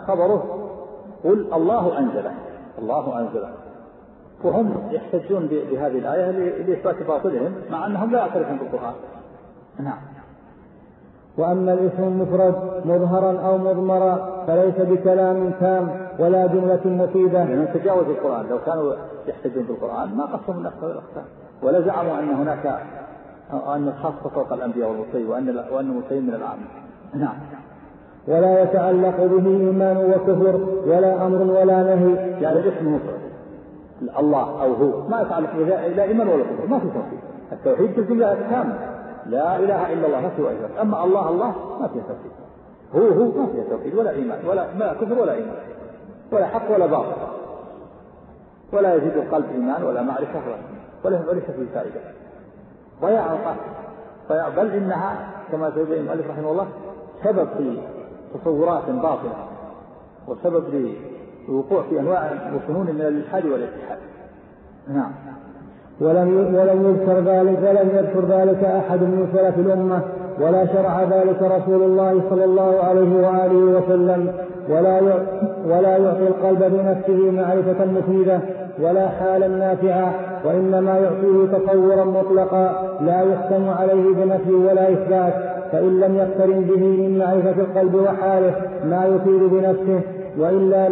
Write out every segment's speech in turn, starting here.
خبره قل الله أنزله، الله أنزله. وهم يحتجون بهذه الآية لإثبات باطلهم مع أنهم لا يعترفون بالقرآن. نعم. وأما الاسم المفرد مظهرا أو مضمرا فليس بكلام تام ولا جملة مفيدة. من تجاوز القرآن، لو كانوا يحتجون بالقرآن ما قسموا الناس بالأقسام، ولا زعموا أن هناك أن الخاصة فوق الأنبياء والمرسلين وأن المرسلين من العام. نعم. ولا يتعلق به إيمان وكفر ولا أمر ولا نهي. يعني الاسم مفرد الله أو هو ما يتعلق به لا إيمان ولا كفر، ما في توحيد. التوحيد بالجملة كاملة، لا إله إلا الله ما في وإله. أما الله ما فيه توحيد، هو ما فيه توحيد ولا إيمان ولا كفر ولا إيمان ولا حق ولا باطل، ولا يزيد القلب إيمان ولا معرفة وليس فيه فائدة، ضياع القلب. بل إنها كما سيبين المؤلف رحمه الله سبب في تصورات باطلة وسبب للوقوع في أنواع وفنون من الإلحاد والاتحاد. نعم. ولم يذكر ذلك أحد من سلف الأمة ولا شرع ذلك رسول الله صلى الله عليه وآله وسلم، ولا يعطي القلب بنفسه معرفة مفيدة ولا حالا نافعة، وإنما يعطيه تصورا مطلقا لا يحكم عليه بنفي ولا إثبات، فإن لم يقترن به من معرفة القلب وحاله ما يفيد بنفسه وإلا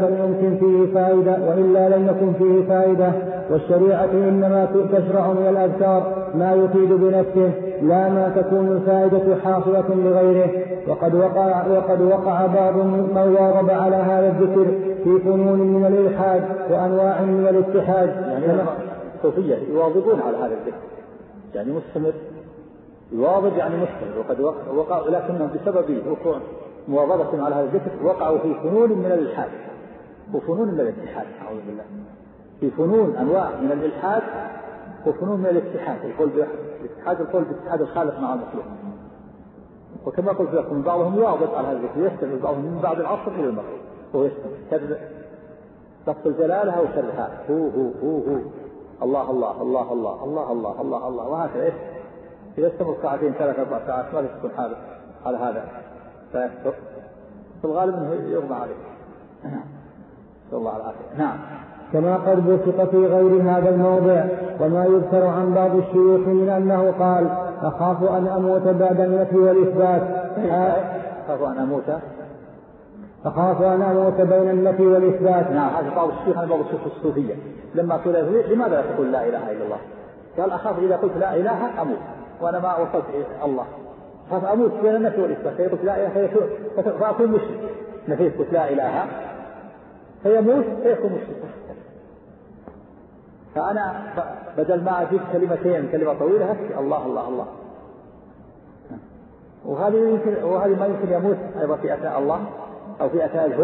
لم يكن فيه فائدة. والشريعة إنما تشرع من الأذكار ما يفيد بنفسه لا ما تكون الفائدة حاصلة لغيره. وقد وقع بعض من واظب على هذا الذكر في فنون من الإلحاد وأنواع من الاتحاد. يعني الصوفية يواظبون على هذا الذكر، يعني مستمر، يواظب يعني مستمر. وقد وقع لكنهم بسبب وقوع مواظبة على هذا الذكر وقعوا في فنون من الإلحاد وفنون من الاتحاد، أعوذ بالله، في فنون أنواع من الإلحاد وفنون من الاتحاد. القول باتحاد الخالق مع المخلوق. وكما قلت لكم بعضهم يواظب على هذا الذكر، يستمر بعضهم من بعد العصر إلى المغرب وهو يستمر لفظ الجلالة وشرها هو الله الله الله الله الله الله الله الله، وهكذا إذا استمر ساعتين 3-4 ساعات ما تكون حالة على هذا، في الغالب أنه يغمى عليه. صلى الله عليه وسلم. نعم. كما قد بسط في غير هذا الموضع. وما يذكر عن بعض الشيوخ من أنه قال أخاف أن أموت بعد النفي والإثبات. أخاف أن أموت بين النفي والإثبات. نعم. هذا بعض الشيوخ عن بعض الشيوخ الصوفية لما قال لماذا لا تقول لا إله إلا الله؟ قال أخاف إذا قلت لا إله أموت وأنا ما وصلت الله، أخاف أموت بين النفي والإثبات، فيقول لا إله فأكون مشرك. نفيت قلت لا إله فيموت فيكون مشرك. فأنا بدل ما أجيب كلمة طويلة الله الله الله، وهذه ما يمكن يموت أيضا في أثناء الله أو في أثناء الهو.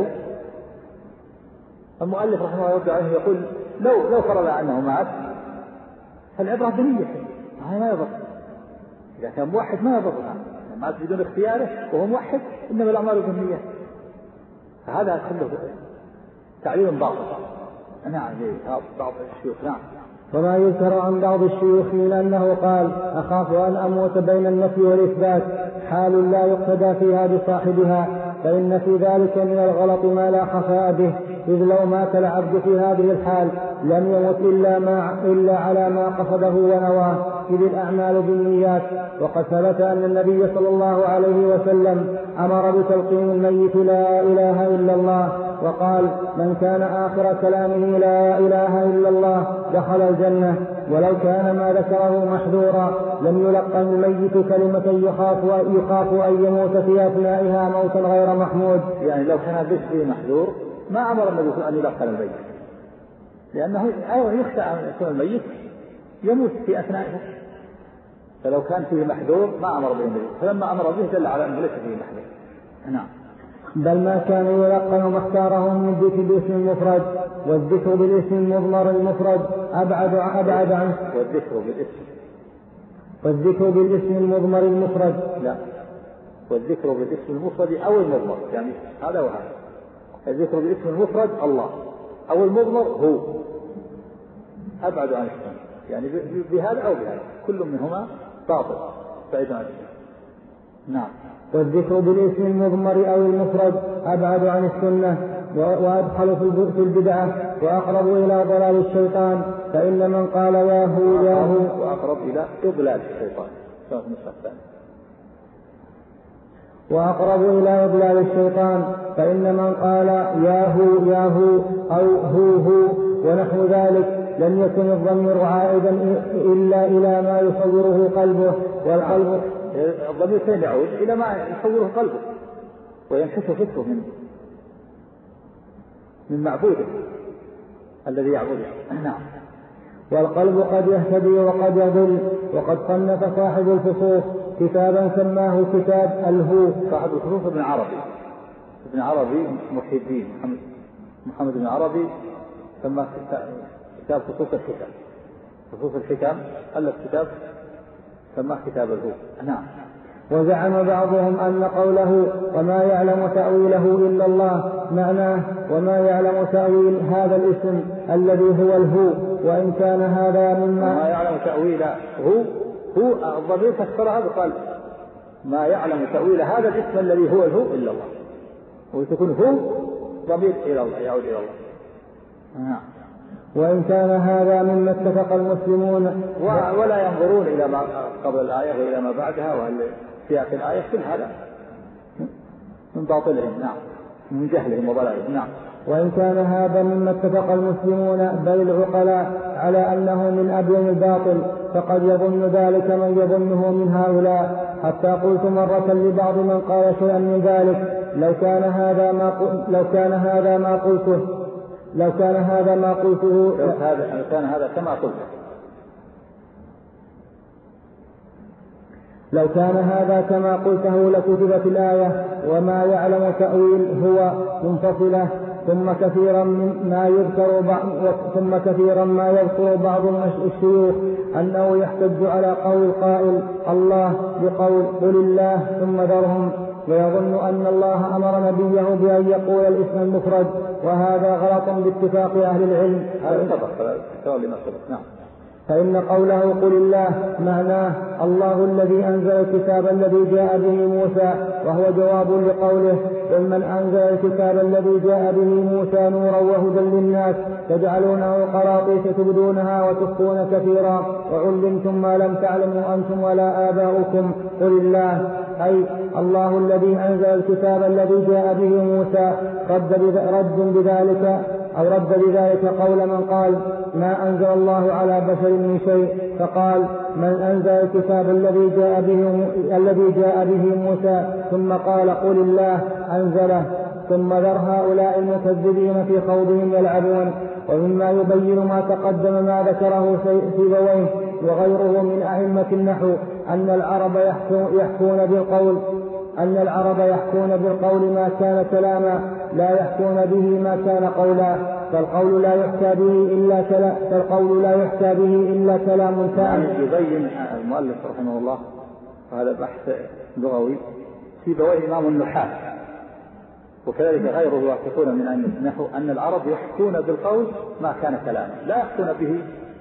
المؤلف رحمه الله يرجع عنه يقول لو فرض أنه مات فالعبرة بنيته، ما يضر. إذا كان موحد ما يضرها، مات بدون اختياره وهو موحد، إنما الأعمال بالنية. فهذا كله تعليم باطل. نعم. بعض الشيوخ. نعم. وما يذكر عن بعض الشيوخ من أنه قال أخاف أن أموت بين النفي والإثبات حال لا يقتدى فيها بصاحبها، فإن في ذلك من الغلط ما لا خفاء به، إذ لو مات العبد في هذه الحال لم يمت إلا على ما قصده ونواه، إذ الأعمال بالنيات. وقد ثبت أن النبي صلى الله عليه وسلم أمر بتلقين الميت لا إله إلا الله، وقال من كان آخر كلامه لا إله إلا الله دخل الجنة، ولو كان ما ذكره محذورا لم يلقن الميت كلمة يخاف أن يموت في أثنائها موتا غير محمود. يعني لو كان بشري محذور ما أمر النبي أن يلقن الميت، لأنه يخشى أن يكون الميت يموت في أثنائه، فلو كان فيه محذور ما أمر به النبي، فلما أمر به دل على أنه ليس فيه محذور. نعم. بل ما كان يلقن مختاره من الذكر باسم المفرد، والذكر بالاسم المضمر المفرد أبعد عنه. والذكر بالاسم المضمر المفرد لا، والذكر بالاسم المفرد أو المضمر، يعني هذا وهذا. الذكر بالاسم المفرد الله أو المضمر هو أبعد عن السنة، يعني بهذا أو بهذا كل منهما باطل بعيد عن السنة. نعم. والذكر بالاسم المضمر أو المفرد أبعد عن السنة، وأدخل في البدعة وأقرب إلى ضلال الشيطان، فإن من قال ياهو ياهو وأقرب إلى إضلال الشيطان وأقرب إلى إضلال الشيطان، فإن من قال ياهو ياهو أو هو ونحو ذلك لم يكن الضمير عائدا إلا إلى ما يصوره قلبه، والقلب الضمير فين يعود؟ إلى ما يصوره قلبه وينحسه فكره من معبوده الذي يعبده. نعم. والقلب قد يهتدي وقد يضل. وقد صنف صاحب الفصوص كتابا سماه كتاب الهو. صاحب الفصوص ابن عربي محي الدين محمد بن عربي سماه كتاب فصوص الحكم ألف كتاب سماه كتاب الهو. نعم. وزعم بعضهم أن قوله وما يعلم تأويله إلا الله معناه وما يعلم تأويل هذا الاسم الذي هو الهو، وإن كان هذا مما ما يعلم تأويله هو الضمير فسرها بقال ما يعلم تأويل هذا الاسم الذي هو الهو إلا الله، وتكون هو ضمير إلى الله يعود إلى الله. نعم. وإن كان هذا مما اتفق المسلمون ولا ينظرون إلى ما قبل الآية وإلى ما بعدها وهل سياق الآية، كل هذا من باطلهم. نعم. من جهلهم وضلالهم. نعم. وإن كان هذا مما اتفق المسلمون بل العقلاء على أنه من أبين الباطل، فقد يظن ذلك من يظنه من هؤلاء، حتى قلت مرة لبعض من قال شيئا من ذلك لو كان هذا ما قلته لو كان هذا كما قلته لو كان هذا كما قلته لكتبت الآية وما يعلم تأويل هو منفصلة. ثم كثيرا ما يذكر بعض الشيوخ أنه يحتج على قول القائل الله بقول قل الله ثم ذرهم، ويظن أن الله أمر نبيه بأن يقول الاسم المفرد، وهذا غلط باتفاق أهل العلم. نعم. فإن قوله قل الله معناه الله الذي أنزل الكتاب الذي جاء به موسى، وهو جواب لقوله قل من أنزل الكتاب الذي جاء به موسى نورا وهدى للناس تجعلونه قراطيس تبدونها وتخفون كثيرا وعلمتم ما لم تعلموا أنتم ولا آباؤكم قل الله، أي الله الذي أنزل الكتاب الذي جاء به موسى. رد بذلك قول من قال ما أنزل الله على بشر من شيء، فقال من أنزل الكتاب الذي جاء به موسى، ثم قال قل الله أنزله. ثم ذر هؤلاء المكذبين في خوضهم يلعبون. ومما يبين ما تقدم ما ذكره سيبويه وغيره من أئمة النحو أن العرب يحكون بالقول ما كان كلاما لا يحكون به ما كان قولا، فالقول لا يحكى به إلا كلام تام. يبين المؤلف رحمه الله هذا بحث لغوي سيبويه إمام النحاة وكذلك غيره يوافقون من أئمة النحو أن العرب يحكون بالقول ما كان كلاما لا يحكون به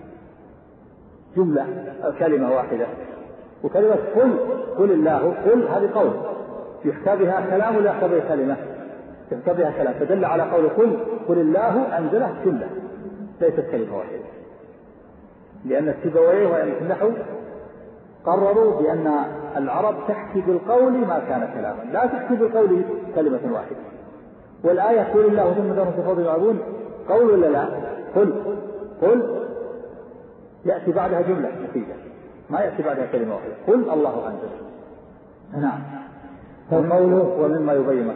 جملة أو كلمة واحدة. وكلمة قل الله قل هذه قول يحكى بها كلام ولا يحكى بها كلمة، يحكى بها كلام، فدل على قول قل الله أنزله جملة ليست كلمة واحدة، لأن السيبويه وأئمة النحو قرروا بأن العرب تحكي بالقول ما كان كلاما لا تحكي بالقول كلمة واحدة. والآية قل الله ثم ذرهم في خوضهم يلعبون قول ولا لا؟ قل يأتي بعدها جملة مفيدة ما يأتي بعدها كلمة واحدة. قل الله أنزل. نعم. ومما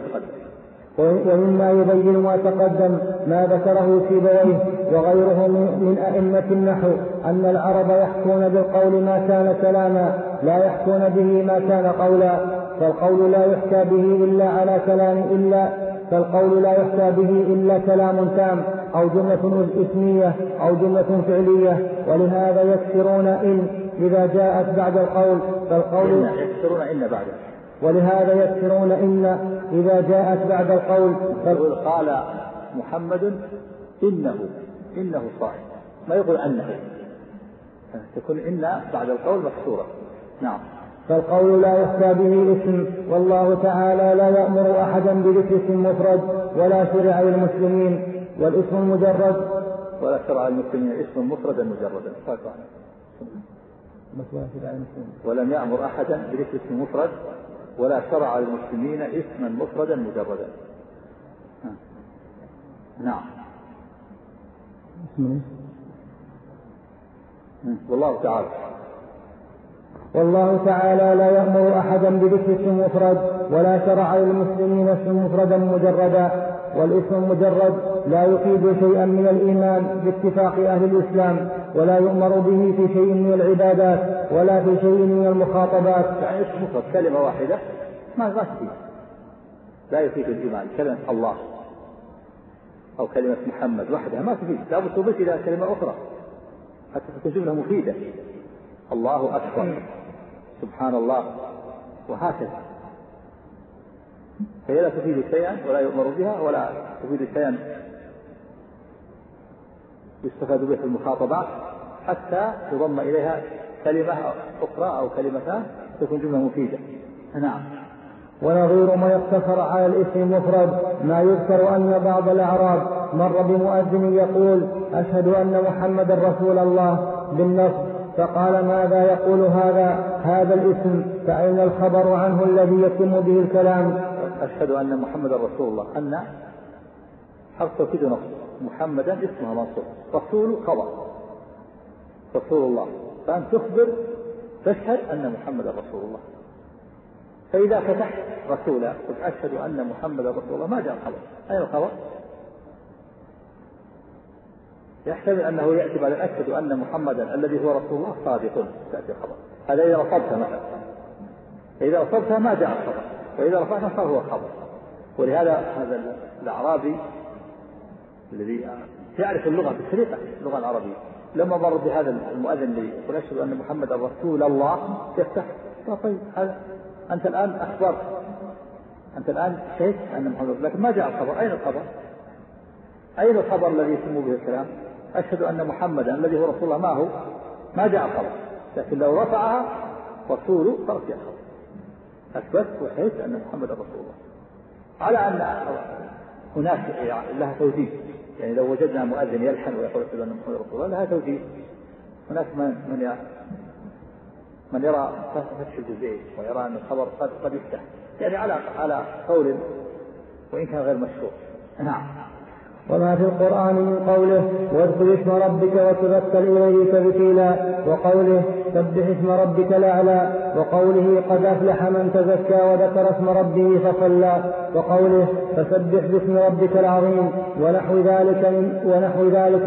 يبين ما تقدم ما ذكره سيبويه وغيره من أئمة النحو أن العرب يحكون بالقول ما كان كلاما لا يحكون به ما كان قولا، فالقول لا يحكى به إلا كلام تام أو جملة اسمية أو جملة فعلية. ولهذا يكسرون إن إذا جاءت بعد القول ولهذا يكسرون إن إذا جاءت بعد القول قال محمد إنه صاحب ما يقول أنه، تكون إن بعد القول مكسورة. نعم. فالقول لا يخفى به اسم، والله تعالى لا يأمر أحدا بذكر اسم مفرد ولا شرع للمسلمين، والاسم المجرد ولا شرع للمسلمين اسم مفردا مجردا. ولم يأمر أحدا بذكر اسم مفرد ولا شرع للمسلمين اسما مفردا مجردا. نعم. والله تعالى لا يأمر أحدا بذكر اسم مفرد ولا شرع للمسلمين اسم مفردا مجردا، والاسم المجرد لا يفيد شيئا من الإيمان باتفاق أهل الإسلام، ولا يؤمر به في شيء من العبادات ولا في شيء من المخاطبات. يعني اسم مفرد كلمة واحدة ما تفيد، لا يفيد الإيمان. كلمة الله أو كلمة محمد وحدها ما تفيد، لا بد تضيف إلى كلمة أخرى حتى تكون جملة مفيدة. الله أكبر، سبحان الله، وهكذا. فهي لا تفيد شيئا ولا يؤمر بها ولا تفيد شيئا يستفاد به في المخاطبات حتى يضم إليها كلمة أخرى أو كلمتان تكون جملة مفيدة. نعم. ونظير ما يقتصر على الاسم مفرد ما يذكر أن بعض الأعراب مر بمؤذن يقول أشهد أن محمد رسول الله بالنصب، فقال ماذا يقول هذا الاسم، فأين الخبر عنه الذي يتم به الكلام؟ أشهد أن محمد رسول الله، أن حرف توكيد نصب، محمدا اسمها منصوب، رسول خبر، رسول الله، فأنت تخبر تشهد أن محمد رسول الله. فإذا فتحت رسولا أشهد أن محمد رسول الله ما جاء الخبر، أين الخبر؟ يحتمل أنه يأتي بعد أشهد أن محمدا الذي هو رسول الله صادق تأتي الخبر. هذا إذا رفضتها مثلا، إذا رفضتها ما جاء الخبر، وإذا رفعتها صار هو الخبر. ولهذا هذا الأعرابي الذي يعرف اللغة بطريقة اللغة العربية لما مر بهذا المؤذن الذي يقول أشهد أن محمدا رسول الله يفتح، طيب هذا أنت الآن أخبرت، أنت الآن شهدت أن محمد، لكن ما جاء الخبر. أين الخبر؟ أين الخبر الذي يتم به الكلام؟ أشهد أن محمدا الذي هو رسول الله ما هو؟ ما جاء الخبر، لكن لو رفعها رسول صارت فيها الخبر. أثبت وشهدت أن محمد رسول الله، على أن هناك لها توجيه. يعني لو وجدنا مؤذن يلحن ويقول أشهد أن محمد رسول الله لها توجيه. هناك من يرى فتح الجزئين ويرى أن الخبر قد يفتح، يعني على قول وإن كان غير مشهور. نعم. وما في القرآن من قوله واذكر اسم ربك وتبتل إليه تبتيلا، وقوله سبح اسم ربك الأعلى، وقوله قد أفلح من تزكى وذكر اسم ربه فصلى، وقوله فسبح باسم ربك العظيم، ونحو ذلك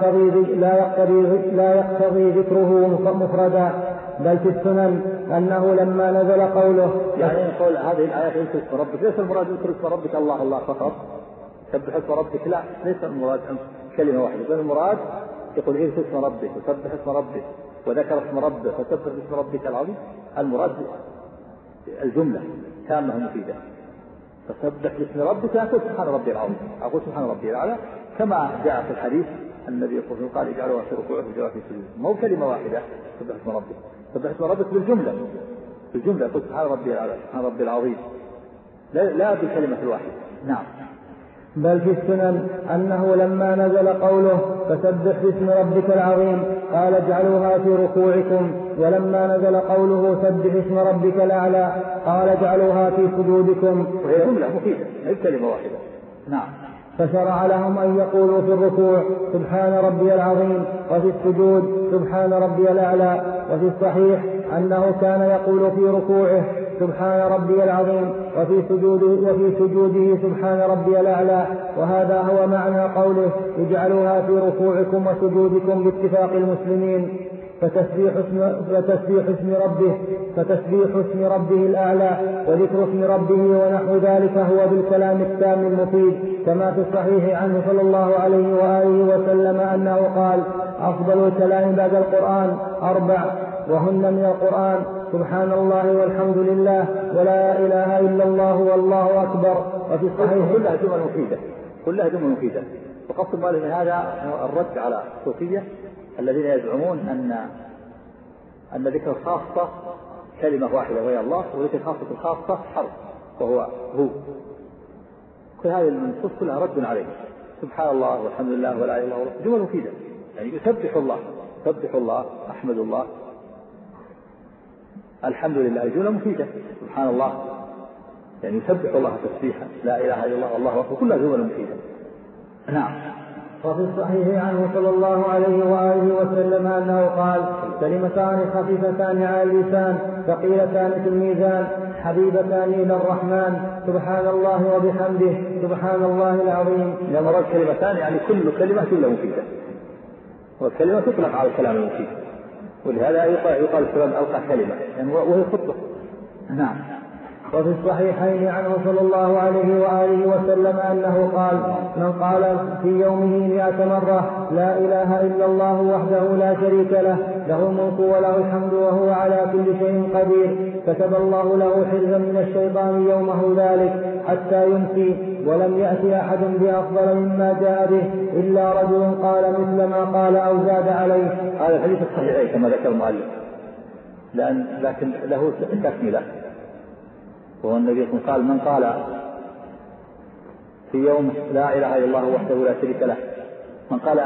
لا يقتضي ذكره مفردا، بل في السنن أنه لما نزل قوله يعني يقول هذه الآيات اذكر اسم ربك، ليس المراد اذكر اسم ربك الله الله فقط، سبح اسم ربك، لا، ليس المراد كلمة واحدة، بل المراد يقول اذكر اسم ربك وسبح اسم ربك وذكر اسم ربك فسبح اسم ربك العظيم. المراد الجملة تامة مفيدة. فسبح اسم ربك أقول سبحان ربي العظيم، أقول سبحان ربي الأعلى، كما جاء في الحديث النبي يقول قال اجعلوها في ركوعه وجعلوها في سجوده، مو كلمة واحدة. سبح اسم ربك، سبح اسم ربك بالجملة، بالجملة أقول سبحان ربي الأعلى، سبحان ربي العظيم، لا بالكلمة الواحدة. نعم. بل في السنن أنه لما نزل قوله فسبح باسم ربك العظيم قال اجعلوها في ركوعكم، ولما نزل قوله سبح اسم ربك الأعلى قال اجعلوها في سجودكم، وهي جملة مفيدة، هي كلمة واحدة. نعم. فشرع لهم أن يقولوا في الركوع سبحان ربي العظيم، وفي السجود سبحان ربي الأعلى. وفي الصحيح أنه كان يقول في ركوعه سبحان ربي العظيم، وفي سجوده سبحان ربي الأعلى. وهذا هو معنى قوله اجعلوها في ركوعكم وسجودكم باتفاق المسلمين. فتسبيح اسم ربه الأعلى وذكر اسم ربه ونحو ذلك هو بالكلام التام المفيد، كما في الصحيح عنه صلى الله عليه وآله وسلم أنه قال أفضل الكلام بعد القرآن 4، وهن من القرآن سبحان الله والحمد لله ولا إله إلا الله والله أكبر. وفي الصحيح كلها جمل مفيدة. وقصد المؤلف من هذا الرد على الصوفية الذين يزعمون أن ذكر الخاصة كلمة واحدة وهي الله، والتي خاصة الخاصة حرف وهو هو. كل هذه النصوص كلها رد عليه. سبحان الله والحمد لله ولا إله إلا الله جمل مفيدة، يعني يسبح الله، سبح الله، أحمد الله، الحمد لله جملة مفيدة. سبحان الله يعني يسبح الله تسبيحا، لا إله إلا الله والله أكبر، كلها جمل مفيدة. نعم. وفي الصحيح عنه صلى الله عليه وآله وسلم أنه قال: كلمتان خفيفتان على اللسان ثقيلتان في الميزان حبيبتان إلى الرحمن سبحان الله وبحمده سبحان الله العظيم. لما رد كلمتان يعني كل كلمة جملة مفيدة، والكلمة تطلق على الكلام المفيد، ولهذا يقال الكلام ألقى كلمة يعني وهي خطبة. نعم. وفي الصحيحين عنه صلى الله عليه وآله وسلم أنه قال: من قال في يومه 100 مرة لا إله إلا الله وحده لا شريك له له الملك وله الحمد وهو على كل شيء قدير كتب الله له حرزا من الشيطان يومه ذلك حتى يمسي، ولم يأتي أحد بأفضل مما جاء به إلا رجل قال مثل ما قال أو زاد عليه. هذا الحديث الصحيح كما ذكر المؤلف، لكن له تكملة، وهو النبي قال: من قال في يوم لا إله إلا الله وحده لا شريك له، من قال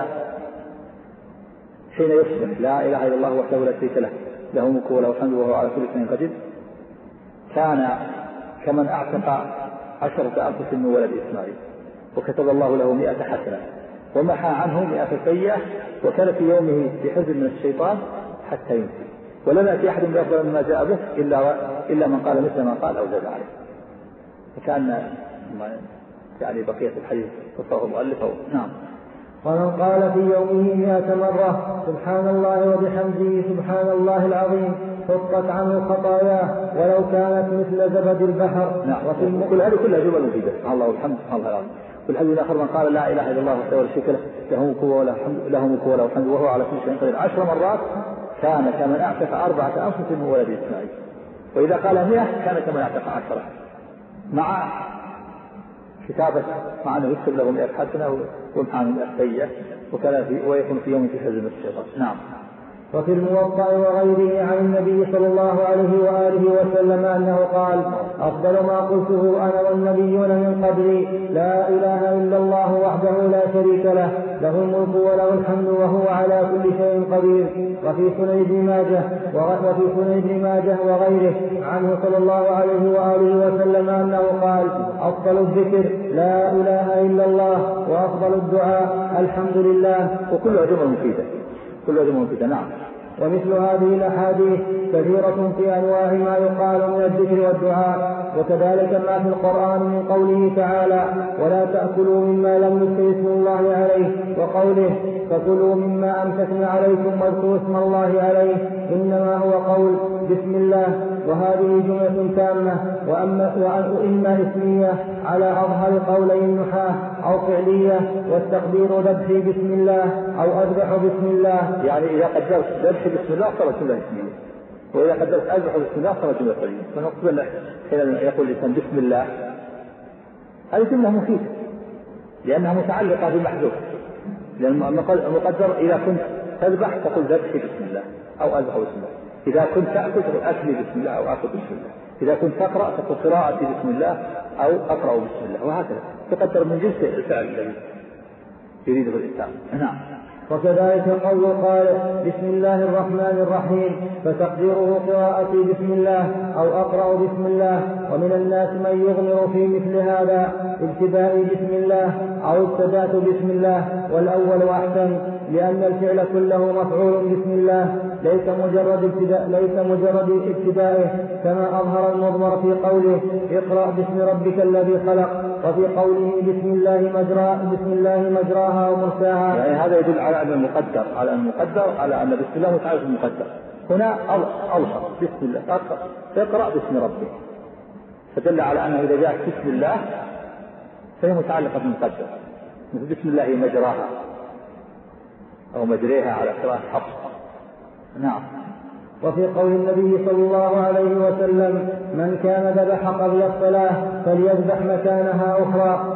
حين يصبح لا إله إلا الله وحده لا شريك له له الملك وله الحمد وهو على كل شيء قدير، كان كمن أعتق 10,000 من ولد إسماعيل، وكتب الله له 100 حسنة ومحى عنه 100 سيئة، وكان في يومه بحزن من الشيطان حتى يمسي، ولم يأتي أحد بأفضل مما جاء به إلا من قال مثل ما قال أو زاد عليه. فكان يعني بقية الحديث تصوره مؤلفه. نعم. ومن قال في يومه 100 مرة سبحان الله وبحمده سبحان الله العظيم حطت عنه خطاياه ولو كانت مثل زبد البحر. نعم. كل هذه كلها جمل مفيدة. سبحان الله والحمد سبحان الله العظيم. والحديث الآخر: من قال لا إله إلا الله وحده لا شريك له له ملك وله الحمد وهو على كل شيء قدير 10 مرات كان كمن أعتق 4 أنفس من ولد إسماعيل. وإذا قال 100 كان كمن أعتق 10 مع كتابة، مع أنه يكتب له 100 حسنة ويمحى عنه 100 سيئة، ويكون في يوم في حزن الشيطان. نعم. وفي الموطأ وغيره عن النبي صلى الله عليه وآله وسلم أنه قال: أفضل ما قلته أنا والنبيون من قبلي لا إله إلا الله وحده لا شريك له له الملك وله الحمد وهو على كل شيء قدير. وفي سنن ابن ماجه وغيره عنه صلى الله عليه وآله وسلم أنه قال: أفضل الذكر لا إله إلا الله، وأفضل الدعاء الحمد لله. وكلها جمل مفيدة، كلها جمل مفيدة. نعم. ومثل هذه الأحاديث كثيرة في أنواع ما يقال من الذكر والدعاء. وكذلك ما في القرآن من قوله تعالى: ولا تأكلوا مما لم يذكر اسم الله عليه، وقوله: فكلوا مما أمسكنا عليكم واذكروا اسم الله عليه، إنما هو قول بسم الله. وهذه جملة تامة، وإما اسمية على أظهر قولي النحاة، أو فعلية والتقدير ذبحي بسم الله أو أذبح بسم الله. يعني إذا قدرت ذبحي بسم الله صارت جملة اسمية، وإذا قدرت أذبح بسم الله صارت جملة فعلية. فنقول له حين يقول الإنسان بسم الله هذه جملة مفيدة لأنها متعلقة بمحذوف، لأن المقدر إذا كنت تذبح تقول ذبحي بسم الله أو أذبح بسم الله، إذا كنت تأكل تقول أكلي بسم الله أو أكل بسم الله، إذا كنت تقرأ تقول قراءتي بسم الله أو أقرأ بسم الله، وهكذا تقدر من جنس الفعل الذي يريده الإنسان. نعم. وكذلك قول قال بسم الله الرحمن الرحيم فتقديره قراءتي بسم الله أو أقرأ بسم الله. ومن الناس من يغمر في مثل هذا ابتدائي بسم الله أو ابتدأت بسم الله، والأول أحسن، لأن الفعل كله مفعول بسم الله ليس مجرد ابتدائه، كما أظهر المضمر في قوله اقرأ باسم ربك الذي خلق، وفي قوله بسم الله مجراها ومرساها. يعني هذا يدل على أن المقدر على أن بسم الله متعلق بالمقدر. هنا ألحق بسم الله اقرأ باسم ربك، فدل على أنه إذا جاءت بسم الله فهي متعلقة بالمقدر، مثل بسم الله مجراها أو مجريها على قراءة حفص. نعم. وفي قول النبي صلى الله عليه وسلم من كان ذبح قبل الصلاة فليذبح مكانها أخرى،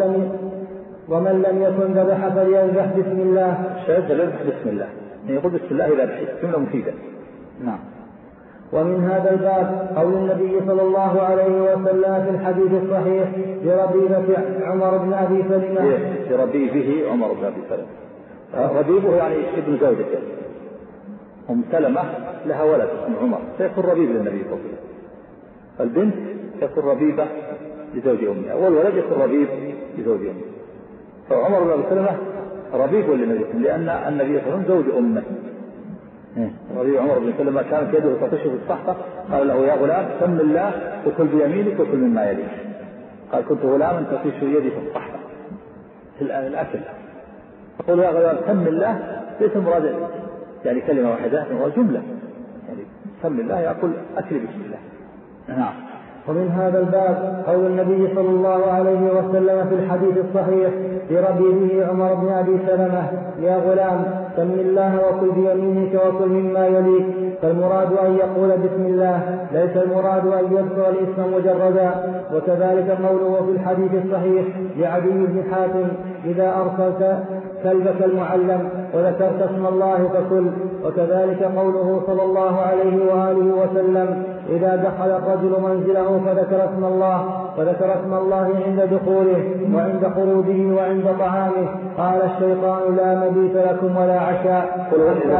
ومن لم يكن ذبح فليذبح بسم الله. الشاهد فليذبح بسم الله، يعني يقول بسم الله إذا بحث، جملة مفيدة. نعم. ومن هذا الباب قول النبي صلى الله عليه وسلم في الحديث الصحيح بربيبة عمر بن أبي سلمة بربيبه عمر بن أبي سلمة. ربيبه يعني ابن زوجته، أم سلمة لها ولد اسمه عمر فيكون ربيب للنبي صلى الله عليه وسلم، فالبنت تكون ربيبة لزوج أمها والولد يكون ربيب لزوج أمه. فعمر بن أبي سلمة ربيب للنبي لأن النبي صلى الله عليه وسلم زوج أمه. ربيب عمر بن سلمة كانت يده تطش في الصحفة، قال له يا غلام سم الله وكل بيمينك وكل مما يليك. قال كنت غلاما تطش يدي في الصحفة في الأكل، يقول يا غلام سم الله، ليس المراد يعني كلمة واحدة وجملة، يعني سم الله يقول أكل بسم الله. نعم. ومن هذا الباب قول النبي صلى الله عليه وسلم في الحديث الصحيح بربيبه عمر بن أبي سلمة يا غلام سم الله وكل بيمينك وكل مما يليك. فالمراد أن يقول بسم الله، ليس المراد أن يذكر الاسم مجردا. وكذلك قوله في الحديث الصحيح لعدي بن حاتم إذا أرسلت كلبك المعلم وذكرت اسم الله فكل. وكذلك قوله صلى الله عليه وآله وسلم إذا دخل الرجل منزله فذكر اسم الله عند دخوله وعند خروجه وعند طعامه قال الشيطان لا مبيت لكم ولا عشاء.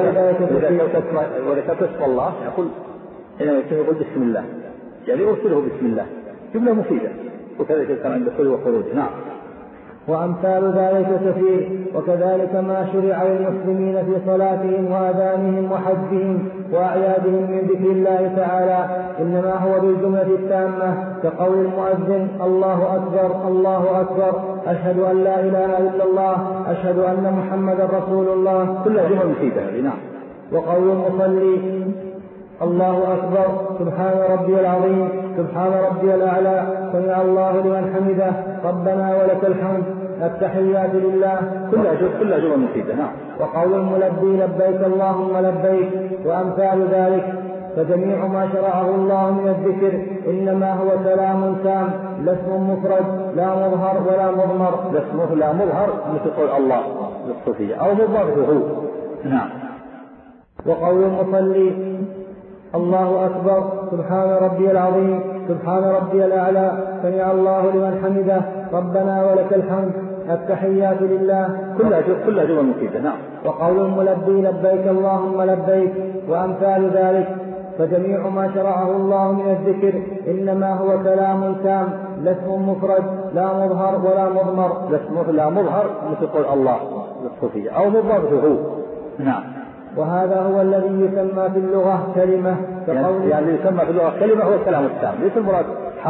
وذكرت اسم الله يقول يقول بسم الله، يعني أرسله بسم الله، جملة مفيدة. وكذلك كان عند دخوله وخروجه. نعم. وأمثال ذلك كثير. وكذلك ما شرع للمسلمين في صلاتهم وأذانهم وحجهم وأعيادهم من ذكر الله تعالى إنما هو بالجملة التامة، كقول المؤذن الله أكبر الله أكبر، أشهد أن لا إله إلا الله، أشهد أن محمدا رسول الله، كلها جمل مفيدة. نعم. وقول المصلي الله أكبر سبحان ربي العظيم سبحان ربي الأعلى سمع الله لمن حمده ربنا ولك الحمد، التحيات لله، كلها جمل مفيدة. نعم. وقول الملبي لبيك اللهم لبيك وأمثال ذلك. فجميع ما شرعه الله من الذكر إنما هو كلام تام، لا اسم مفرد لا مظهر ولا مضمر. لا اسم لا مظهر مثل قول الله للصوفية أو مضمر هو. نعم. وقول المصلي الله أكبر سبحان ربي العظيم سبحان ربي الأعلى سمع الله لمن حمده ربنا ولك الحمد، التحيات لله، كلها جمل مفيدة. نعم. وقول الملبي لبيك اللهم لبيك وأمثال ذلك. فجميع ما شرعه الله من الذكر إنما هو كلام تام، لا اسم مفرد لا مظهر ولا مضمر. لا اسم لا مظهر مثل قول الله للصوفية أو مضمر هو. نعم. وهذا هو الذي يسمى في اللغة كلمة، يعني يسمى في اللغة كلمة هو الكلام التام، ليس المراد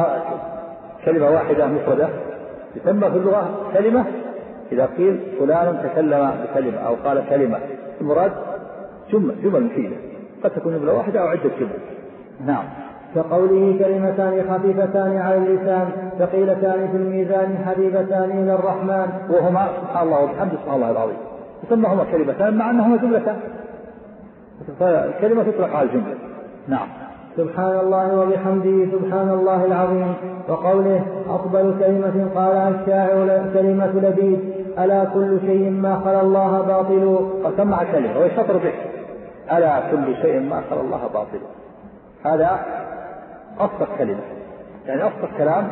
كلمة واحدة مفردة. يسمى في اللغة كلمة إذا قيل فلان تكلم بكلمة أو قال كلمة، المراد جمل مفيدة، قد تكون جملة واحدة أو عدة جمل. نعم. كقوله كلمتان خفيفتان على اللسان ثقيلتان في الميزان حبيبتان إلى الرحمن، وهما سبحان الله وبحمده سبحان الله العظيم، يسمىهما كلمتان مع أنهما جملتان، فالكلمة تطلق على الجملة. نعم. سبحان الله وبحمده سبحان الله العظيم. وقوله أفضل كلمة قالها الشاعر كلمة لبيد ألا كل شيء ما خلا الله باطل. فسمع كلمة ويشطر به ألا كل شيء ما خلا الله باطل، هذا أصدق كلمة، يعني أصدق كلام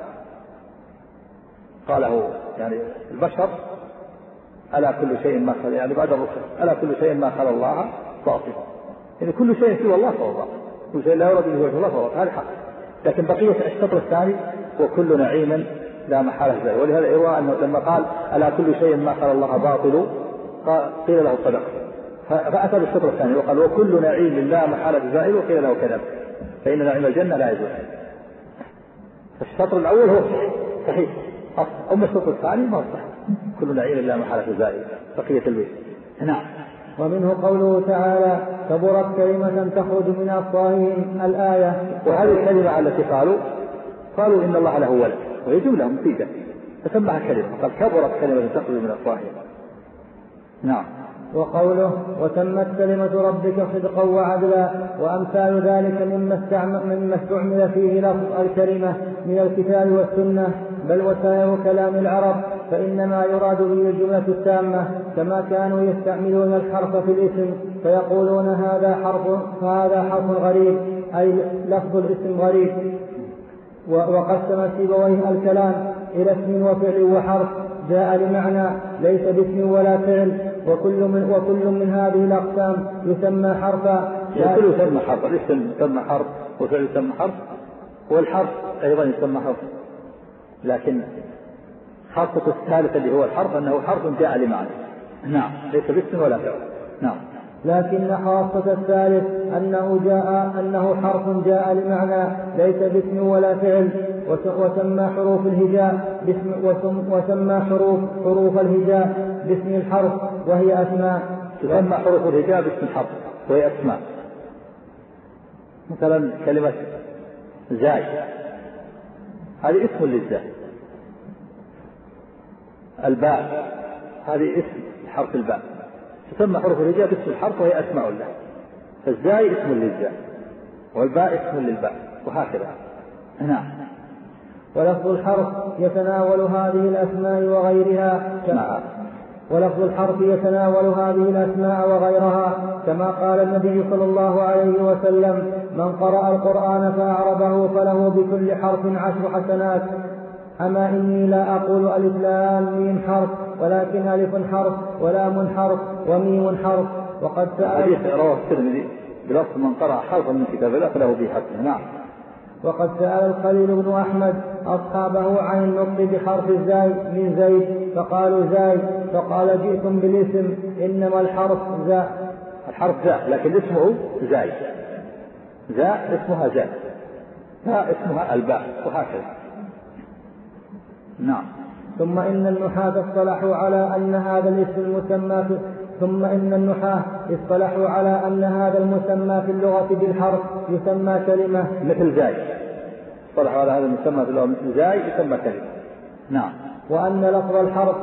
قاله يعني البشر. ألا كل شيء ما خلا، يعني بعد الرسل ألا كل شيء ما خلا الله باطل، يعني كل شيء سوى الله فهو باطل، كل شيء لا يرد به وجه الله فهو باطل، هذا حق. لكن بقية الشطر الثاني وكل نعيم لا محالة له، ولهذا يروى أنه لما قال ألا كل شيء ما خلا الله باطل قيل له صدق، فأتى بالشطر الثاني وقال وكل نعيم لا محالة زائل وقيل له كذب، فإن نعيم الجنة لا يزول. الشطر الأول هو صحيح، أما الشطر الثاني ما هو صحيح، كل نعيم لا محالة زائل بقية البيت. نعم. ومنه قوله تعالى كبرت كلمة تخرج من أفواههم الآية. وهذه الكلمة التي قالوا إن الله له ولد، وهي جملة مفيدة فسمها كلمة، قال كبرت كلمة تخرج من أفواههم. نعم. وقوله وتمت كلمة ربك صدقا وعدلا وأمثال ذلك مما استعمل فيه لفظ الكلمة من الكتاب والسنة، بل وسائر كلام العرب، فإنما يراد به الجملة التامة، كما كانوا يستعملون الحرف في الاسم فيقولون هذا حرف غريب أي لفظ الاسم غريب. وقسم سيبويه الكلام إلى اسم وفعل وحرف جاء لمعنى ليس باسم ولا فعل، وكل من هذه الأقسام يسمى حرفا. كل يسمى حرف، الاسم يسمى حرف والفعل يسمى حرف والحرف أيضا يسمى حرف، لكن خاصة الثالث اللي هو الحرف أنه حرف جاء لمعنى. نعم، ليس باسم ولا فعل. نعم. لكن خاصة الثالث أنه حرف جاء لمعنى ليس باسم ولا فعل، وسمى حروف الهجاء وسمى حروف الهجاء باسم الحرف وهي أسماء. تسمى حروف الهجاء باسم الحرف وهي أسماء. مثلا كلمة زاي هذه اسم للزاي. الباء هذه اسم حرف الباء، تسمى حروف الهجاء باسم الحرف وهي أسماء له. فالزاي اسم للزاي والباء اسم للباء وهكذا. نعم. ولفظ الحرف يتناول هذه الأسماء وغيرها. ولفظ الحرف يتناول هذه الأسماء وغيرها، كما قال النبي صلى الله عليه وسلم: من قرأ القرآن فأعربه فله بكل حرف 10 حسنات. أما إني لا أقول ألف لام ميم حرف، ولكن ألف حرف ولام حرف وميم حرف. وقد حديث رواه الترمذي بلفظ من قرأ حرفا من كتاب الله فله به حسنة. نعم. وقد سأل الخليل بن أحمد أصحابه عن النطق بحرف الزاي من زيد فقالوا زاي، فقال: جئتم بالاسم، إنما الحرف زاء. الحرف زاء لكن اسمه زاي. زاء اسمها زاء، زاء اسمها الباء وهكذا. نعم. ثم إن النحاة اصطلحوا على أن هذا المسمى في اللغة بالحرف يسمى كلمة مثل زاي. اصطلحوا على هذا المسمى في اللغة مثل زاي يسمى كلمة. نعم. وأن لفظ الحرف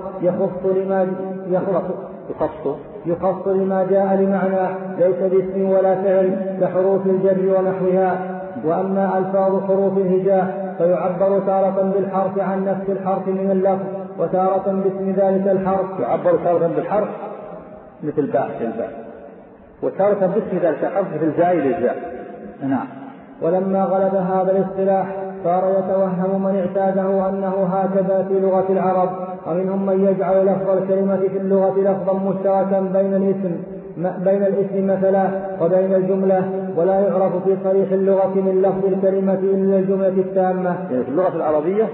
يخص لما جاء لمعنى ليس باسم ولا فعل كحروف الجر ونحوها. وأما ألفاظ حروف الهجاء فيعبر تارة بالحرف عن نفس الحرف من اللفظ، وتارة باسم ذلك الحرف. يعبر تارة بالحرف مثل باء الباء، وتارة باسم ذلك الحرف مثل زاي للزاء. نعم. ولما غلب هذا الاصطلاح صار يتوهم من اعتاده أنه هكذا في لغة العرب، ومنهم من يجعل لفظ الكلمة في اللغة لفظا مشتركا بين الاسم مثلا وبين الجملة، ولا يعرف في صريح اللغة من لفظ الكلمة إلا الجملة التامة. يعني في اللغة العربية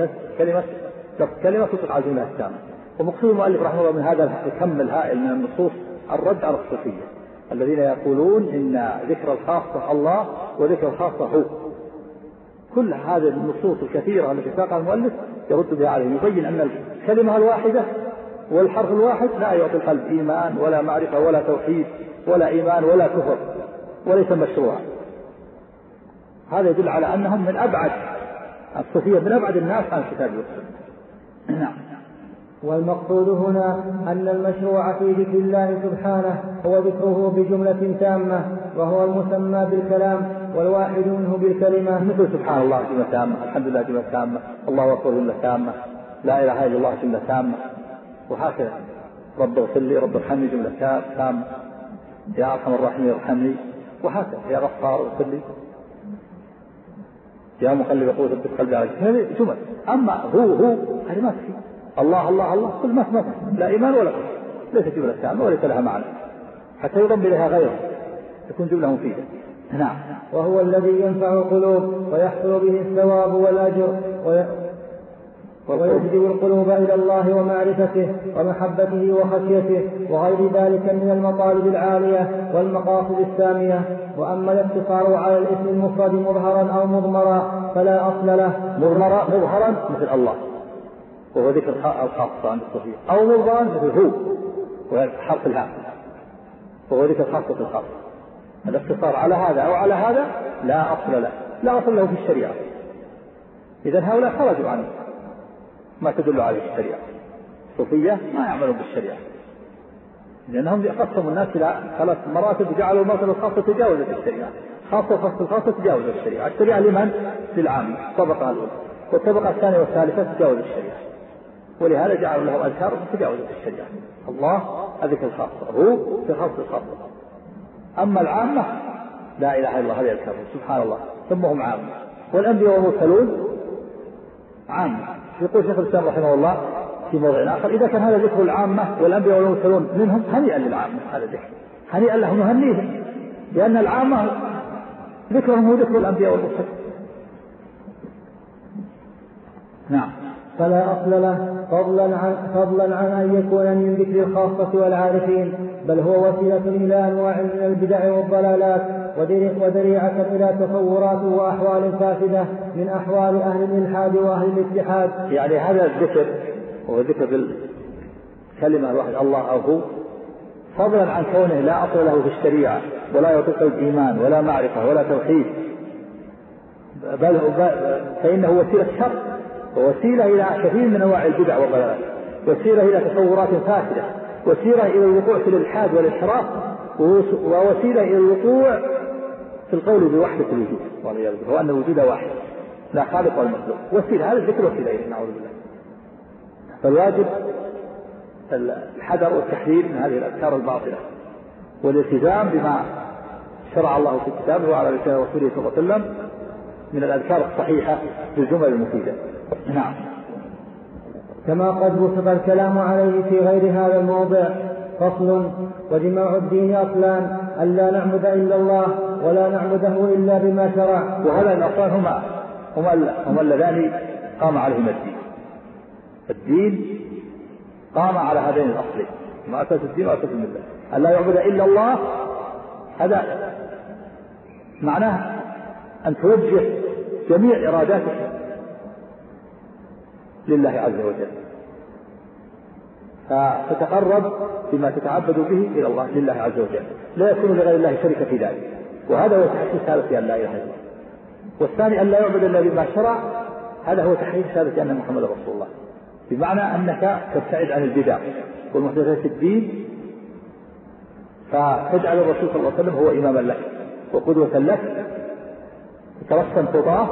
كلمة تطلق على الجملة التامة. ومقصود المؤلف رحمه الله من هذا الكم الهائل من النصوص الرد على الصوفية الذين يقولون إن ذكر الخاصة الله وذكر الخاصة هو. كل هذه النصوص الكثيرة التي ساقها المؤلف يرد بها عليهم، يبين أن الكلمة الواحدة والحرف الواحد لا يعطي القلب إيمان ولا معرفة ولا توحيد ولا إيمان ولا كفر وليس مشروعا. هذا يدل على أنهم من أبعد الصوفية، من أبعد الناس عن الكتاب والسنة. نعم. والمقصود هنا أن المشروع في ذكر الله سبحانه هو ذكره بجملة تامة، وهو المسمى بالكلام، والواحد منه بالكلمة. مثل سبحان الله جملة تامة، الحمد لله جملة تامة، الله أكبر جملة تامة، لا إله إلا الله جملة تامة، وهكذا. رب اغفر لي، رب ارحمني جملة تامة، يا أرحم الراحمين ارحمني، وهكذا. يا غفار اغفر لي، يا مقلب قلوب ثبت قلبي على دينك. هذه جمل. أما هو هذه ما تفي. الله الله الله كل ما لا إيمان ولا كفر، ليس جملة تامة وليس لها معنى حتى يضم إليها غيره تكون جملة مفيدة. نعم. وهو الذي ينفع القلوب ويحصل به الثواب والأجر ويجذب القلوب إلى الله ومعرفته ومحبته وخشيته وغير ذلك من المطالب العالية والمقاصد السامية. وأما الاقتصار على الاسم المفرد مظهرا أو مضمرا فلا أصل له. مظهرا مثل الله وهو ذكر الخاصة عند الصوفية، أو مضمرا مثل هو وحرف الهاء وهو ذكر خاصة الخاصة. الاقتصار على هذا أو على هذا لا أصل له، لا أصل له في الشريعة. إذن هؤلاء خرجوا عنه ما تدل عليه الشريعة. الصوفية ما يعملون بالشريعة لأنهم قسموا الناس إلى 3 مراتب وجعلوا المرتبة الخاصة تجاوزت الشريعة، خاصة الخاصة تجاوز الشريعة. الشريعة لمن؟ للعام، الطبقة الأولى، والطبقة الثانية والثالثة تجاوز الشريعة، ولهذا جعلوا له أذكار تجاوزت الشريعة. الله أذكر الخاصة، هو في خاصة الخاصة. أما العامة لا إله إلا الله هذه الكافر سبحان الله ثم هم عامة. والأنبياء والمرسلون عامة. يقول شيخ الإسلام رحمه الله في موضع آخر إذا كان هذا ذكر العامة والأنبياء والمرسلون منهم هنيئا للعامة، هذا ذكر هنيئا لهم نهنيهم، لأن العامة ذكرهم هو ذكر الأنبياء والمرسلين. نعم. فلا أصل له فضلا عن أن يكون من ذكر الخاصة والعارفين، بل هو وسيلة إلى أنواع من البدع والضلالات وذريعة إلى تصورات وأحوال فاسدة من أحوال أهل الإلحاد وأهل الاتحاد. يعني هذا الذكر هو ذكر بالكلمة الواحد الله أو هو، فضلا عن كونه لا أصل له في الشريعة ولا يطلق الإيمان ولا معرفة ولا توحيد، بل فإنه وسيلة شر ووسيلة إلى كثير من أنواع البدع والضلالات، وسيلة إلى تصورات فاسدة، وسيلة إلى الوقوع في الإلحاد والانحراف، ووسيلة إلى الوقوع في القول بوحدة الوجود والعياذ بالله، وأن الوجود واحد لا خالق ولا مخلوق. وسيلة هذا الذكر وسيلة إليه نعوذ بالله. فالواجب الحذر والتحذير من هذه الأذكار الباطلة والالتزام بما شرع الله في كتابه وعلى لسان رسوله صلى الله عليه وسلم من الأذكار الصحيحة بالجمل المفيدة. نعم. كما قد بسط الكلام عليه في غير هذا الموضع. فصل. وجماع الدين أصلان: ألا نعبد إلا الله ولا نعبده إلا بما شرع. وهذا الأصلان هما اللذان قام عليهما الدين قام على هذين الأصلين، ما أساس الدين وأساس الملة. ألا يعبد إلا الله هذا معناه أن توجه جميع إراداتك لله عز وجل، فتتقرب بما تتعبد به إلى الله لله عز وجل، لا يكون لغير الله شريك في ذلك. وهذا هو تحقيق شهادة أن لا إله إلا الله. والثاني أن لا يعبد إلا بما شرع، هذا هو تحقيق شهادة أن محمد رسول الله، بمعنى أنك تبتعد عن البدع والمحدثات في الدين، فتجعل الرسول صلى الله عليه وسلم هو إماما لك وقدوة لك، تترسم خطاه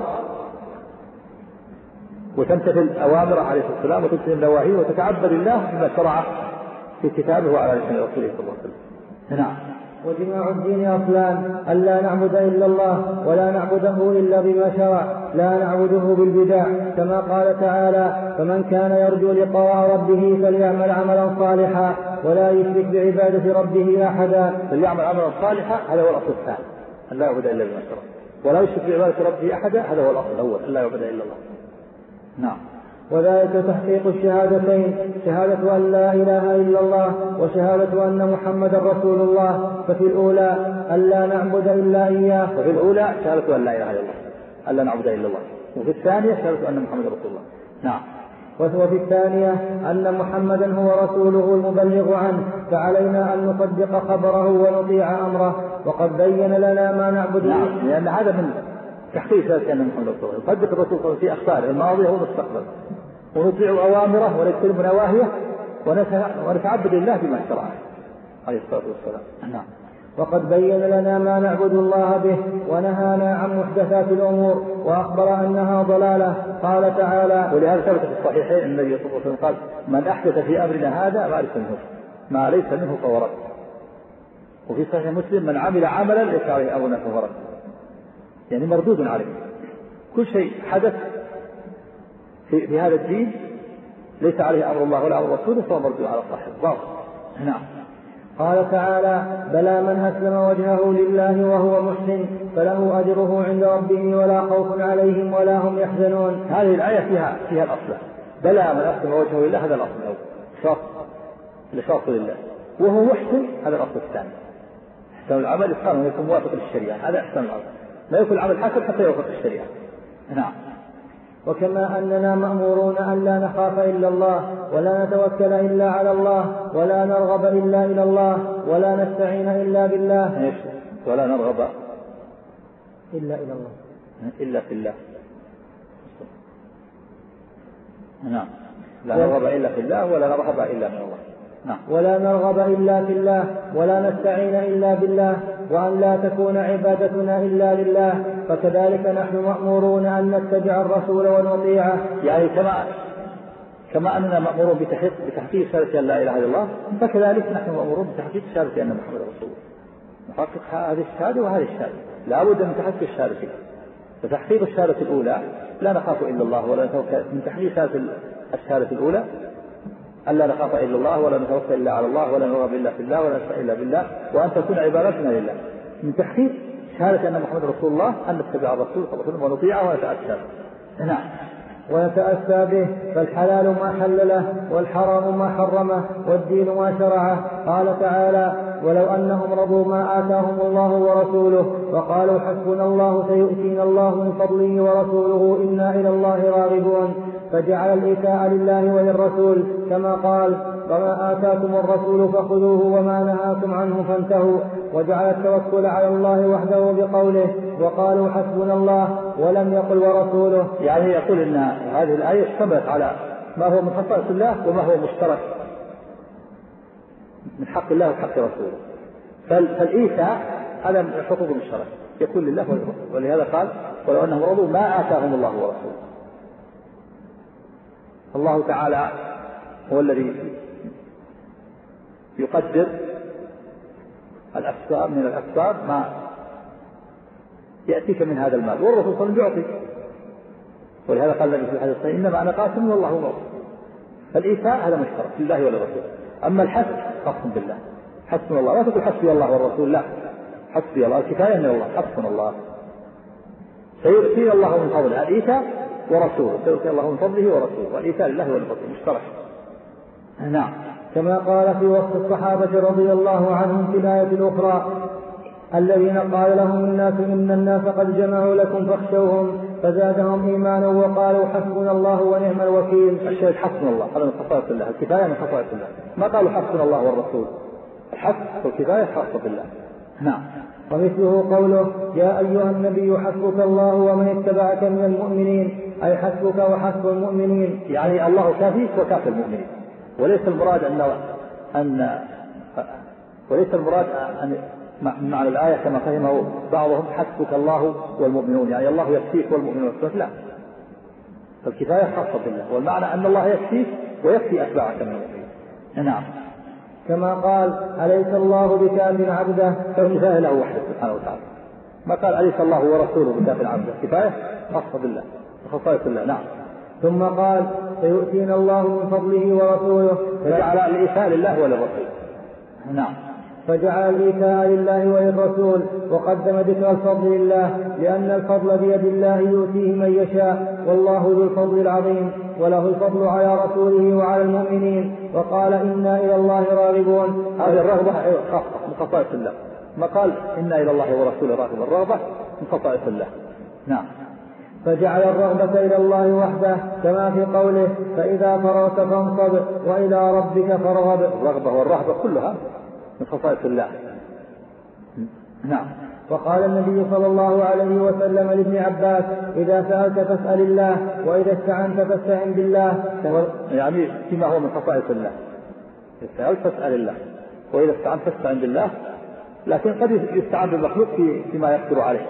وتمتثل أوامره عليه الصلاة والسلام وتجتنب نواهيه وتتعبد الله بما شرع في كتابه وعلى لسان رسوله صلى الله عليه وسلم. نعم. وجماع الدين أصلان: ألا نعبد إلا الله ولا نعبده إلا بما شرع، لا نعبده بالبدع، كما قال تعالى: فمن كان يرجو لقاء ربه فليعمل عملا صالحا ولا يشرك بعبادة ربه أحدا. فليعمل عملا صالحا هذا هو الأصل الثاني، أن لا يعبد إلا بما شرع، ولا يشرك بعبادة ربه أحدا هذا هو الأصل الأول، أن لا يعبد إلا الله. نعم. وذلك تحقيق الشهادتين: شهادة أن لا إله إلا الله وشهادة أن محمدا رسول الله. ففي الأولى أن لا نعبد إلا إياه، وفي الأولى شهادة أن لا إله إلا الله أن لا نعبد إلا الله، وفي الثانية شهادة أن محمدا رسول الله. نعم. وفي الثانية أن محمدا هو رسوله المبلغ عنه، فعلينا أن نصدق خبره ونطيع أمره. وقد بين لنا ما نعبد. نعم. لأن هذا من تحقيق شهادة أن محمدا رسول الله، نصدق الرسول صلى الله عليه وسلم في أخباره الماضية والمستقبل، ونطيع أوامره ونجتنب نواهيه ونتعبد الله بما شرعه عليه الصلاة والسلام. نعم. وقد بين لنا ما نعبد الله به ونهانا عن محدثات الأمور وأخبر أنها ضلالة. قال تعالى: ولهذا ثبت في الصحيحين النبي صلى الله عليه وسلم قال: من أحدث في أمرنا هذا ما ليس منه فهو رد. وفي صحيح مسلم: من عمل عملا ليس عليه أمرنا فهو رد، يعني مردود عليه. كل شيء حدث في هذا الدين ليس عليه أمر الله ولا أمر رسوله فهو مردود على صاحبه. نعم. قال تعالى: بلى من أسلم وجهه لله وهو محسن فله أجره عند ربه ولا خوف عليهم ولا هم يحزنون. هذه الآية فيها الأصل: بلى من أسلم وجهه لله، هذا الأصل الأول، الإخلاص لله، وهو محسن هذا الأصل الثاني. إحسان العمل إتقانه يكون موافق للشريعة، هذا إحسان العمل، لا يكون العمل حسن حتى يوافق الشريعة. نعم. وكما أننا مأمورون أن لا نخاف إلا الله ولا نتوكل إلا على الله ولا نرغب إلا إلى الله ولا نستعين إلا بالله. ولا نرغب إلا إلى الله إلا في الله. نعم. لا نرغب إلا في الله ولا نرغب إلا من الله. نعم. ولا نرغب إلا في الله ولا نستعين إلا بالله وأن لا تكون عبادتنا إلا لله. فكذلك نحن مأمورون أن نتبع الرسول ونطيعه، يعني كما أننا مأمورون بتحقيق شهادة أن لا إله إلا الله، فكذلك نحن مأمورون بتحقيق شهادة أن محمد رسول الله، نحقق هذه الشهادة وهذه الشهادة لا بد من تحقيق الشهادتين. فتحقيق الشهادة الأولى لا نخاف إلا الله ولا نتوكل، من تحقيق الشهادة الأولى ألا نخاف إلا الله ولا نتوكل إلا على الله ولا نرغب إلا في الله ولا نشفع إلا بالله وأن تكون عبادتنا لله. من تحقيق شهادة أن محمد رسول الله أن نتبع الرسول صلى الله عليه وسلم ونطيعه ونتأسى. نعم. ويتأسى به، فالحلال ما حل له والحرام ما حرمه والدين ما شرعه. قال تعالى: ولو أنهم رضوا ما آتاهم الله ورسوله وقالوا حسبنا الله سيؤتينا الله من فضله ورسوله إنا إلى الله راغبون. فجعل الإيتاء لله وللرسول كما قال: وما آتاكم الرسول فخذوه وما نهاكم عنه فانتهوا. وجعل التوكل على الله وحده بقوله: وقالوا حسبنا الله، ولم يقل ورسوله. يعني يقول إن هذه الآية اشتملت على ما هو من خصائص الله وما هو مشترك من حق الله وحق رسوله. فالإيتاء هذا من حقوق المشترك يكون لله وللرسول، ولهذا قال: ولو أنهم رضوا ما آتاهم الله ورسوله. الله تعالى هو الذي يقدر الأسباب من الأسباب ما يأتيك من هذا المال، والرسول صلى الله عليه وسلم يعطي. ولهذا قال النبي في الحديث الصحيح: إنما أنا قاسم والله موصي. فالإيتاء هذا مشترك لله وللرسول. أما الحسب خاص بالله، حسبنا الله. لا تقول حسبي الله والرسول، لا، حسبي الله الكفاية من الله، حسبنا الله. سيؤتي الله من فضله، الإيتاء ورسوله، سيؤتي الله من فضله ورسوله، والإيتاء لله وللرسول مشترك. نعم. كما قال في وصف الصحابة رضي الله عنهم في الآية الأخرى: الذين قال لهم الناس إن الناس قد جمعوا لكم فاخشوهم فزادهم إيمانا وقالوا حسبنا الله ونعم الوكيل. الشيء حسبنا الله هذا من خصائص الله، الكفاية من خصائص الله. ما قالوا حسبنا الله والرسول، الحسب والكفاية خاصة بالله. نعم. ومثله قوله: يا أيها النبي حسبك الله ومن اتبعك من المؤمنين، أي حسبك وحسب المؤمنين. يعني الله كافيك وكافي المؤمنين. وليس المراد أن معنى الآية كما فهمه بعضهم حسبك الله والمؤمنون، يعني الله يكفيك والمؤمنون، لا، فالكفاية خاصة بالله، والمعنى أن الله يكفيك ويكفي أتباعك من المؤمنين. نعم. كما قال: أليس الله بكاف عبده، فالكفاية له وحده سبحانه وتعالى. ما قال أليس الله ورسوله بكاف عبده، كفاية خاصة بالله وخصائص الله. نعم. ثم قال: سيؤتينا الله من فضله ورسوله، فجعل الإيتاء لله وللرسول. نعم. فجعل الإيتاء لله وللرسول، وقدم ذكر الفضل لله، لأن الفضل بيد الله يؤتيه من يشاء، والله ذو الفضل العظيم، وله الفضل على رسوله وعلى المؤمنين. وقال: إنا إلى الله راغبون. هذه الرغبة خاصة من خصائص الله. ما قال إنا إلى الله ورسوله راغبون، الرغبة من خصائص الله. نعم. فجعل الرغبة إلى الله وحده، كما في قوله: فإذا فرغت فانصب وإلى ربك فارغب. الرغبة والرهبة كلها من خصائص الله. نعم. وقال النبي صلى الله عليه وسلم لابن عباس: إذا سألت فاسأل الله، وإذا استعنت فاستعن بالله. يعني فيما هو من خصائص الله، إذا سألت فاسأل الله، وإذا استعنت فاستعن بالله. لكن قد يستعان بالمخلوق فيما يقدر عليه،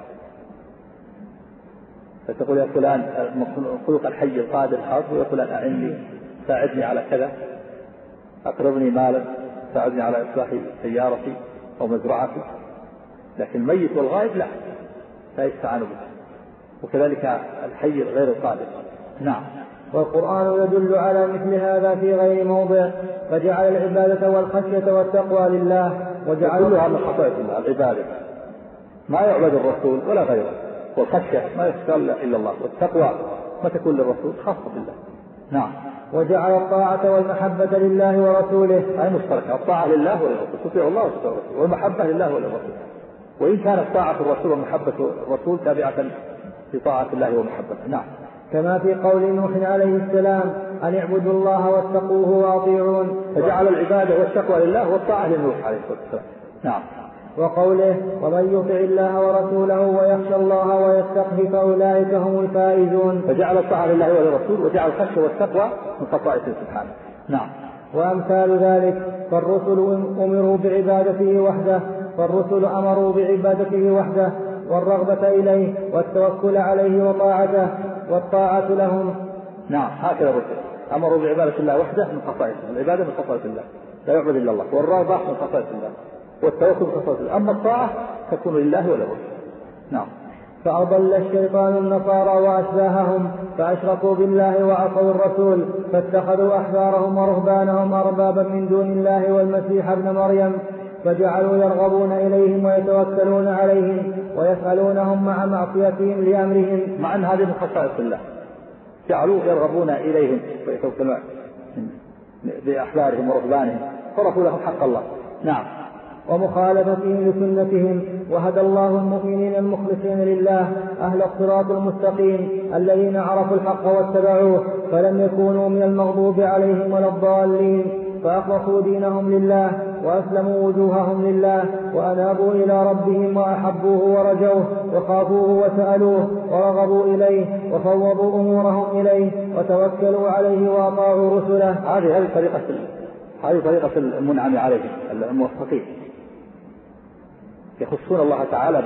فتقول: يا فلان خلق الحي القادر حاضر، ويا فلان أعني ساعدني على كذا، أقربني مالا، ساعدني على إصلاح سيارتي أو مزرعتي. لكن الميت والغائب لا يستعان به، وكذلك الحي غير القادر. نعم. والقرآن يدل على مثل هذا في غير موضع، فجعل العبادة والخشية والتقوى لله، وجعلها من خصائص الله. العبادة ما يعبد الرسول ولا غيره، والخشية ما يخشى إلا الله، والتقوى ما تكون للرسول خاصة بالله. نعم. وجعل الطاعة والمحبة لله ورسوله، أي مشتركة، الطاعة لله وللرسول، تطيع الله وتطيع الرسول، والمحبة لله وللرسول. وإن كانت طاعة الرسول ومحبة الرسول تابعة لطاعة الله ومحبته. نعم. كما في قول نوح عليه السلام: أن اعبدوا الله واتقوه وأطيعون. فجعل العبادة والتقوى لله والطاعة لنوح عليه السلام. نعم. وقوله: ومن يطع الله ورسوله ويخشى الله ويتقه فأولئك هم الفائزون. فجعل الطاعة لله وللرسول، وجعل الخشية والتقوى من خصائصه سبحانه. نعم. وأمثال ذلك: فالرسل أمروا بعبادته وحده، فالرسل أمروا بعبادته وحده، والرغبة إليه والتوكل عليه وطاعته والطاعة لهم. نعم. هكذا الرسل أمروا بعبادة الله وحده من خصائصه، العبادة من خصائص الله، لا يعبد إلا الله، والرغبة من خصائص الله، والتوكل من خصائص الله. أما الطاعة تكون لله وللرسول. نعم. فأضل الشيطان النصارى وأشباههم فأشركوا بالله وعصوا الرسول فاتخذوا أحبارهم ورهبانهم أربابا من دون الله والمسيح ابن مريم فجعلوا يرغبون إليهم ويتوكلون عليهم ويسألونهم مع معصيتهم لأمرهم. مع أن هذه من خصائص الله، جعلوا يرغبون إليهم ويتوكلون بأحبارهم ورهبانهم صرفوا لهم حق الله. نعم. ومخالفتهم لسنتهم. وهدى الله المؤمنين المخلصين لله أهل الصراط المستقيم الذين عرفوا الحق واتبعوه فلم يكونوا من المغضوب عليهم ولا الضالين، فأخلصوا دينهم لله وأسلموا وجوههم لله وأنابوا إلى ربهم وأحبوه ورجوه وخافوه وسألوه ورغبوا إليه وفوضوا أمورهم إليه وتوكلوا عليه وأطاعوا رسله. هذه طريقة المنعم عليهم الموفقين، يخصون الله تعالى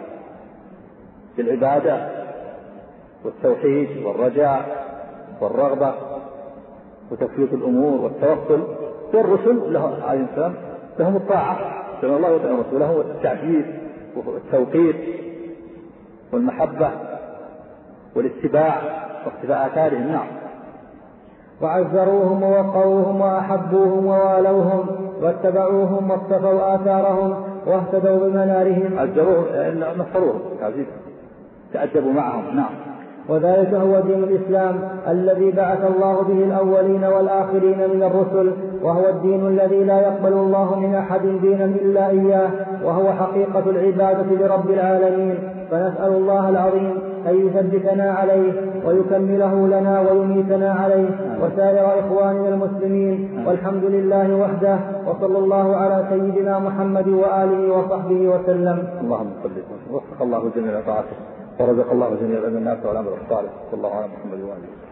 بالعبادة والتوحيد والرجاء والرغبة وتفويض الأمور والتوكل، والرسل لهم الطاعة لأن الله يدعو رسوله والتعزيز والتوقير والمحبة والاتباع واقتفاء آثارهم. نعم. وعزروهم ووقروهم وأحبوهم ووالوهم واتبعوهم واقتفوا آثارهم واهتدوا بمنارهم. عزروهم نصروهم تأدبوا معهم. نعم. وذلك هو دين الإسلام الذي بعث الله به الأولين والآخرين من الرسل، وهو الدين الذي لا يقبل الله من أحد دينا إلا إياه، وهو حقيقة العبادة لرب العالمين. فنسأل الله العظيم أن يثبتنا عليه ويكمله لنا ويميتنا عليه وسائر إخواننا المسلمين، والحمد لله وحده، وصلى الله على سيدنا محمد وآله وصحبه وسلم. اللهم صل وسلم. وفق الله جميع طاعته ورزق الله جميع الناس والأمر الصالح. صلى الله على محمد وآله.